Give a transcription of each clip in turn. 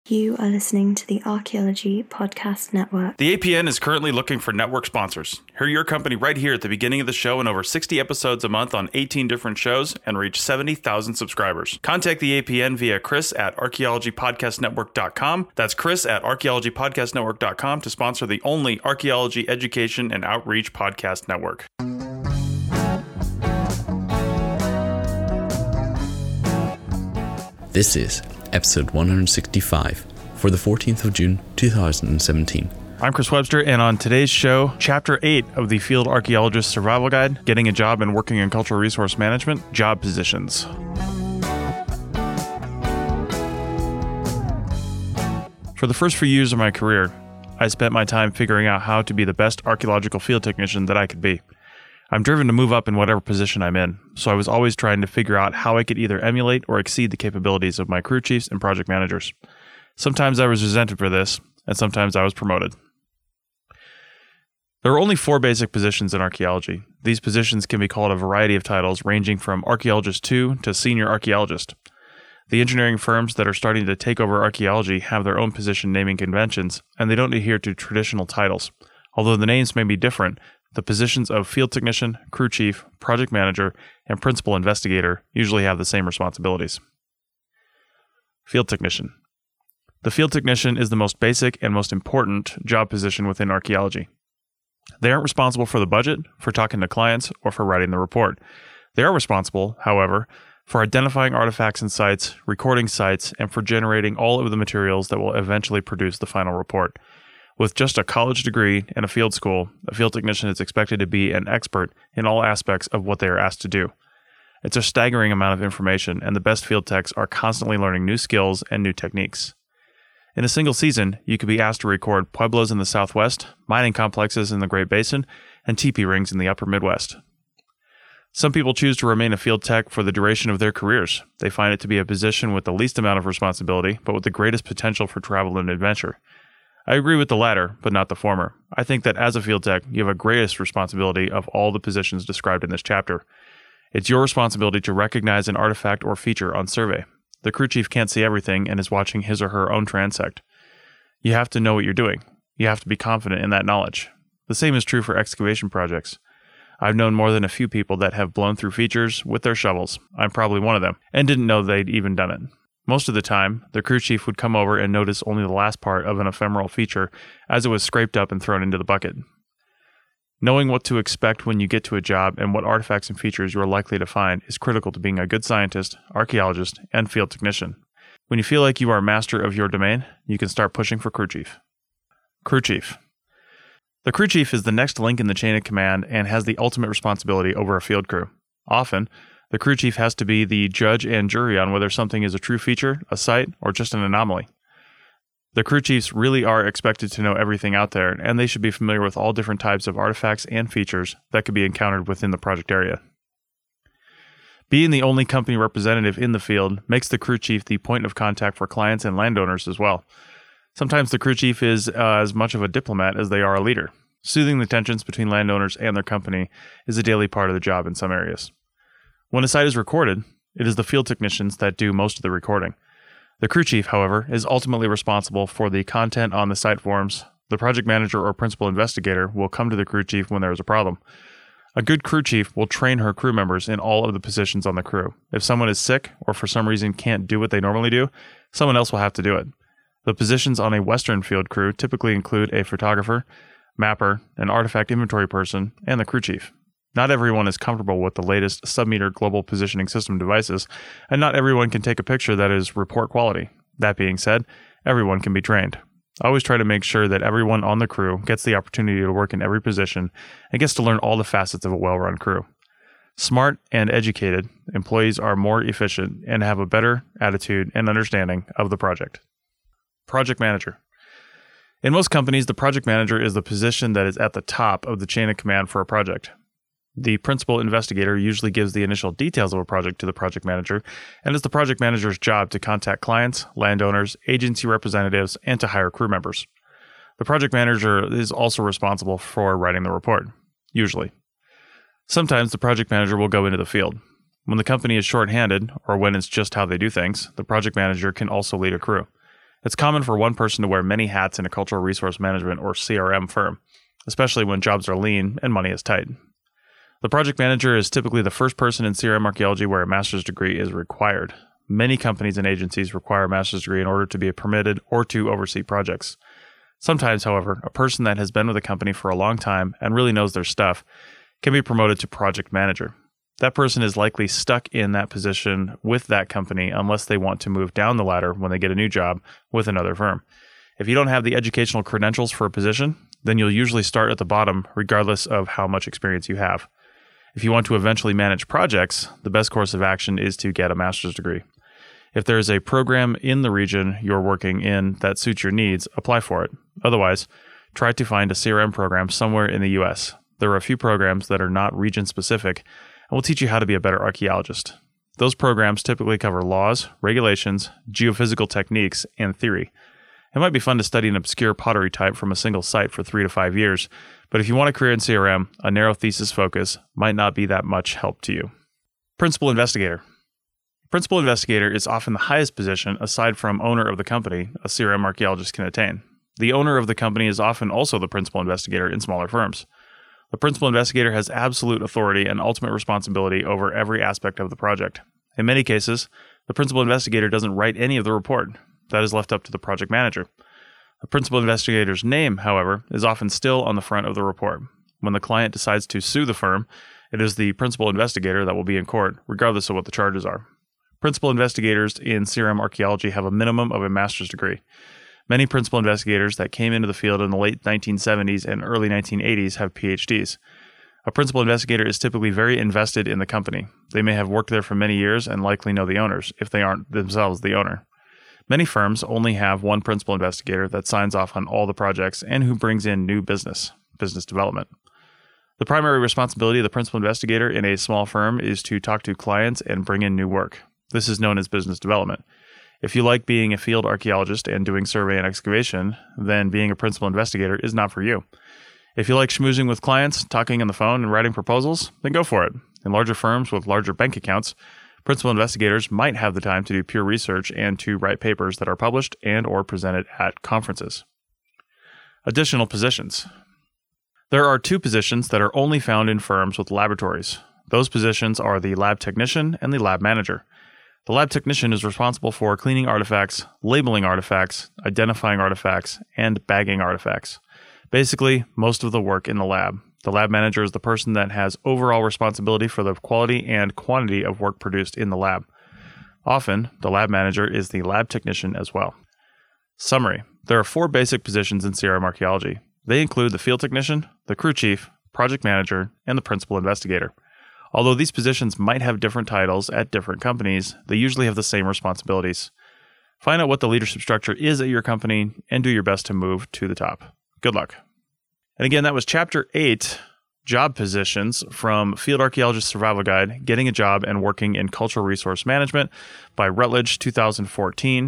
You are listening to the Archaeology Podcast Network. The APN is currently looking for network sponsors. Hear your company right here at the beginning of the show in over 60 episodes a month on 18 different shows and reach 70,000 subscribers. Contact the APN via chris@archaeologypodcastnetwork.com. That's chris@archaeologypodcastnetwork.com to sponsor the only archaeology education and outreach podcast network. This is episode 165 for the 14th of June 2017. I'm Chris Webster, and on today's show, Chapter 8 of the Field Archaeologist Survival Guide, Getting a Job and Working in Cultural Resource Management, Job Positions. For the first few years of my career, I spent my time figuring out how to be the best archaeological field technician that I could be. I'm driven to move up in whatever position I'm in, so I was always trying to figure out how I could either emulate or exceed the capabilities of my crew chiefs and project managers. Sometimes I was resented for this, and sometimes I was promoted. There are only 4 basic positions in archaeology. These positions can be called a variety of titles, ranging from Archaeologist 2 to Senior Archaeologist. The engineering firms that are starting to take over archaeology have their own position naming conventions, and they don't adhere to traditional titles. Although the names may be different, the positions of field technician, crew chief, project manager, and principal investigator usually have the same responsibilities. Field technician. The field technician is the most basic and most important job position within archaeology. They aren't responsible for the budget, for talking to clients, or for writing the report. They are responsible, however, for identifying artifacts and sites, recording sites, and for generating all of the materials that will eventually produce the final report. With just a college degree and a field school, a field technician is expected to be an expert in all aspects of what they are asked to do. It's a staggering amount of information, and the best field techs are constantly learning new skills and new techniques. In a single season, you could be asked to record pueblos in the Southwest, mining complexes in the Great Basin, and teepee rings in the Upper Midwest. Some people choose to remain a field tech for the duration of their careers. They find it to be a position with the least amount of responsibility, but with the greatest potential for travel and adventure. I agree with the latter, but not the former. I think that as a field tech, you have a greatest responsibility of all the positions described in this chapter. It's your responsibility to recognize an artifact or feature on survey. The crew chief can't see everything and is watching his or her own transect. You have to know what you're doing. You have to be confident in that knowledge. The same is true for excavation projects. I've known more than a few people that have blown through features with their shovels. I'm probably one of them, and didn't know they'd even done it. Most of the time, the crew chief would come over and notice only the last part of an ephemeral feature as it was scraped up and thrown into the bucket. Knowing what to expect when you get to a job and what artifacts and features you are likely to find is critical to being a good scientist, archaeologist, and field technician. When you feel like you are a master of your domain, you can start pushing for crew chief. Crew chief. The crew chief is the next link in the chain of command and has the ultimate responsibility over a field crew. Often, the crew chief has to be the judge and jury on whether something is a true feature, a site, or just an anomaly. The crew chiefs really are expected to know everything out there, and they should be familiar with all different types of artifacts and features that could be encountered within the project area. Being the only company representative in the field makes the crew chief the point of contact for clients and landowners as well. Sometimes the crew chief is as much of a diplomat as they are a leader. Soothing the tensions between landowners and their company is a daily part of the job in some areas. When a site is recorded, it is the field technicians that do most of the recording. The crew chief, however, is ultimately responsible for the content on the site forms. The project manager or principal investigator will come to the crew chief when there is a problem. A good crew chief will train her crew members in all of the positions on the crew. If someone is sick or for some reason can't do what they normally do, someone else will have to do it. The positions on a Western field crew typically include a photographer, mapper, an artifact inventory person, and the crew chief. Not everyone is comfortable with the latest sub-meter global positioning system devices, and not everyone can take a picture that is report quality. That being said, everyone can be trained. I always try to make sure that everyone on the crew gets the opportunity to work in every position and gets to learn all the facets of a well-run crew. Smart and educated employees are more efficient and have a better attitude and understanding of the project. Project manager. In most companies, the project manager is the position that is at the top of the chain of command for a project. The principal investigator usually gives the initial details of a project to the project manager, and it's the project manager's job to contact clients, landowners, agency representatives, and to hire crew members. The project manager is also responsible for writing the report, usually. Sometimes the project manager will go into the field. When the company is short-handed, or when it's just how they do things, the project manager can also lead a crew. It's common for one person to wear many hats in a cultural resource management or CRM firm, especially when jobs are lean and money is tight. The project manager is typically the first person in CRM archaeology where a master's degree is required. Many companies and agencies require a master's degree in order to be permitted or to oversee projects. Sometimes, however, a person that has been with a company for a long time and really knows their stuff can be promoted to project manager. That person is likely stuck in that position with that company unless they want to move down the ladder when they get a new job with another firm. If you don't have the educational credentials for a position, then you'll usually start at the bottom regardless of how much experience you have. If you want to eventually manage projects, the best course of action is to get a master's degree. If there is a program in the region you're working in that suits your needs, apply for it. Otherwise, try to find a CRM program somewhere in the U.S. There are a few programs that are not region-specific and will teach you how to be a better archaeologist. Those programs typically cover laws, regulations, geophysical techniques, and theory. It might be fun to study an obscure pottery type from a single site for 3 to 5 years, but if you want a career in CRM, a narrow thesis focus might not be that much help to you. Principal investigator. Principal investigator is often the highest position aside from owner of the company a CRM archaeologist can attain. The owner of the company is often also the principal investigator in smaller firms. The principal investigator has absolute authority and ultimate responsibility over every aspect of the project. In many cases, the principal investigator doesn't write any of the report. That is left up to the project manager. The principal investigator's name, however, is often still on the front of the report. When the client decides to sue the firm, it is the principal investigator that will be in court, regardless of what the charges are. Principal investigators in CRM archaeology have a minimum of a master's degree. Many principal investigators that came into the field in the late 1970s and early 1980s have PhDs. A principal investigator is typically very invested in the company. They may have worked there for many years and likely know the owners, if they aren't themselves the owner. Many firms only have one principal investigator that signs off on all the projects and who brings in new business development. The primary responsibility of the principal investigator in a small firm is to talk to clients and bring in new work. This is known as business development. If you like being a field archaeologist and doing survey and excavation, then being a principal investigator is not for you. If you like schmoozing with clients, talking on the phone, and writing proposals, then go for it. In larger firms with larger bank accounts, principal investigators might have the time to do pure research and to write papers that are published and or presented at conferences. Additional positions. There are 2 positions that are only found in firms with laboratories. Those positions are the lab technician and the lab manager. The lab technician is responsible for cleaning artifacts, labeling artifacts, identifying artifacts, and bagging artifacts. Basically, most of the work in the lab. The lab manager is the person that has overall responsibility for the quality and quantity of work produced in the lab. Often, the lab manager is the lab technician as well. Summary. There are 4 basic positions in CRM archaeology. They include the field technician, the crew chief, project manager, and the principal investigator. Although these positions might have different titles at different companies, they usually have the same responsibilities. Find out what the leadership structure is at your company and do your best to move to the top. Good luck. And again, that was Chapter 8, Job Positions, from Field Archaeologist Survival Guide, Getting a Job and Working in Cultural Resource Management by Routledge 2014,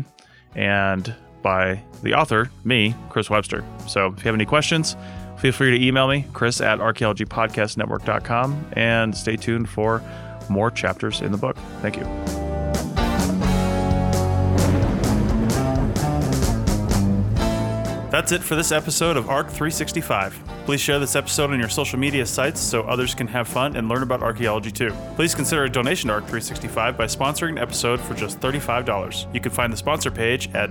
and by the author, me, Chris Webster. So if you have any questions, feel free to email me, chris@archaeologypodcastnetwork.com, and stay tuned for more chapters in the book. Thank you. That's it for this episode of ARC 365. Please share this episode on your social media sites so others can have fun and learn about archaeology too. Please consider a donation to ARC 365 by sponsoring an episode for just $35. You can find the sponsor page at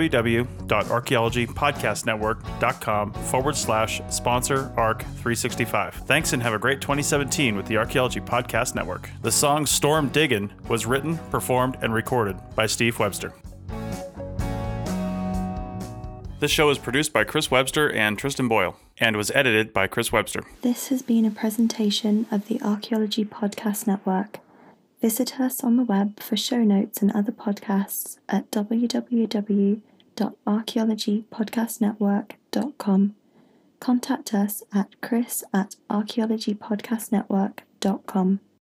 www.archaeologypodcastnetwork.com/sponsor ARC 365. Thanks and have a great 2017 with the Archaeology Podcast Network. The song Storm Diggin' was written, performed, and recorded by Steve Webster. This show is produced by Chris Webster and Tristan Boyle, and was edited by Chris Webster. This has been a presentation of the Archaeology Podcast Network. Visit us on the web for show notes and other podcasts at www.archaeologypodcastnetwork.com. Contact us at chris@archaeologypodcastnetwork.com.